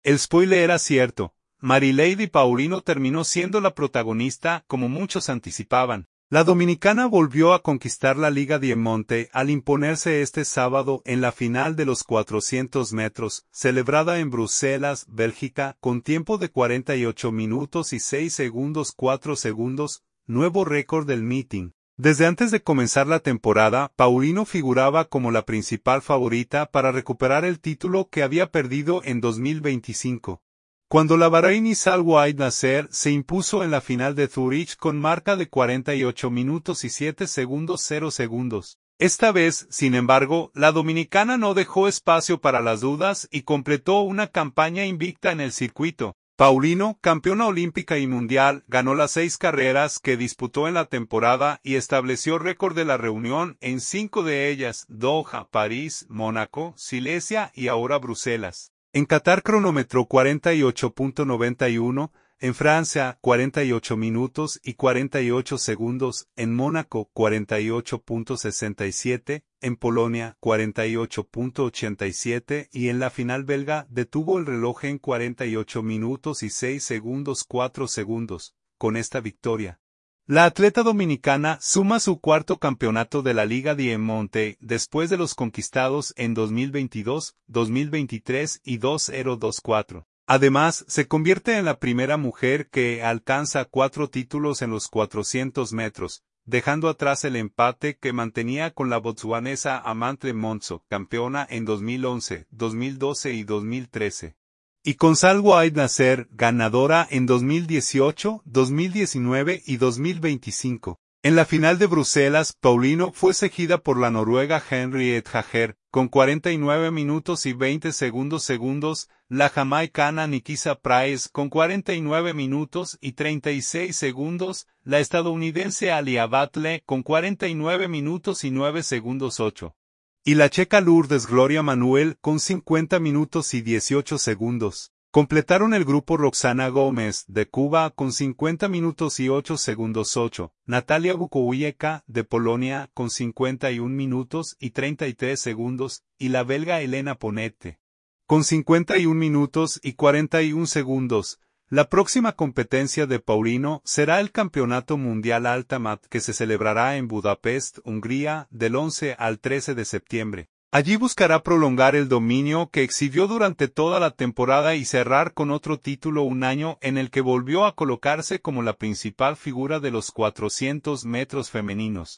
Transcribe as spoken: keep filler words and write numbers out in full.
El spoiler era cierto. Marilady Paulino terminó siendo la protagonista, como muchos anticipaban. La dominicana volvió a conquistar la Liga Diamante al imponerse este sábado en la final de los cuatrocientos metros, celebrada en Bruselas, Bélgica, con tiempo de cuarenta y ocho minutos y seis segundos cuatro segundos, nuevo récord del meeting. Desde antes de comenzar la temporada, Paulino figuraba como la principal favorita para recuperar el título que había perdido en dos mil veinticinco. Cuando la Bahreini Salwa Eid Nasser se impuso en la final de Zurich con marca de cuarenta y ocho minutos y siete segundos cero segundos. Esta vez, sin embargo, la dominicana no dejó espacio para las dudas y completó una campaña invicta en el circuito. Paulino, campeona olímpica y mundial, ganó las seis carreras que disputó en la temporada y estableció récord de la reunión en cinco de ellas: Doha, París, Mónaco, Silesia y ahora Bruselas. En Qatar cronometró cuarenta y ocho punto noventa y uno, en Francia cuarenta y ocho minutos y cuarenta y ocho segundos, en Mónaco cuarenta y ocho punto sesenta y siete, en Polonia cuarenta y ocho punto ochenta y siete y en la final belga detuvo el reloj en cuarenta y ocho minutos y seis segundos cuatro segundos. Con esta victoria, la atleta dominicana suma su cuarto campeonato de la Liga Diamante después de los conquistados en dos mil veintidós, dos mil veintitrés y dos mil veinticuatro. Además, se convierte en la primera mujer que alcanza cuatro títulos en los cuatrocientos metros, dejando atrás el empate que mantenía con la botsuanesa Amantre Monzo, campeona en dos mil once, dos mil doce y dos mil trece. Y con Salwa Eid Nasser, ganadora en dos mil dieciocho, dos mil diecinueve y dos mil veinticinco. En la final de Bruselas, Paulino fue seguida por la noruega Henriette Hager, con cuarenta y nueve minutos y veinte segundos segundos, la jamaicana Nikisa Price con cuarenta y nueve minutos y treinta y seis segundos, la estadounidense Alia Batlle con cuarenta y nueve minutos y nueve segundos ocho. Y la checa Lourdes Gloria Manuel con cincuenta minutos y dieciocho segundos. Completaron el grupo Roxana Gómez, de Cuba, con cincuenta minutos y ocho segundos ocho, Natalia Bukowiecka, de Polonia, con cincuenta y un minutos y treinta y tres segundos, y la belga Elena Ponette, con cincuenta y un minutos y cuarenta y un segundos. La próxima competencia de Paulino será el Campeonato Mundial Altamat que se celebrará en Budapest, Hungría, del once al trece de septiembre. Allí buscará prolongar el dominio que exhibió durante toda la temporada y cerrar con otro título un año en el que volvió a colocarse como la principal figura de los cuatrocientos metros femeninos.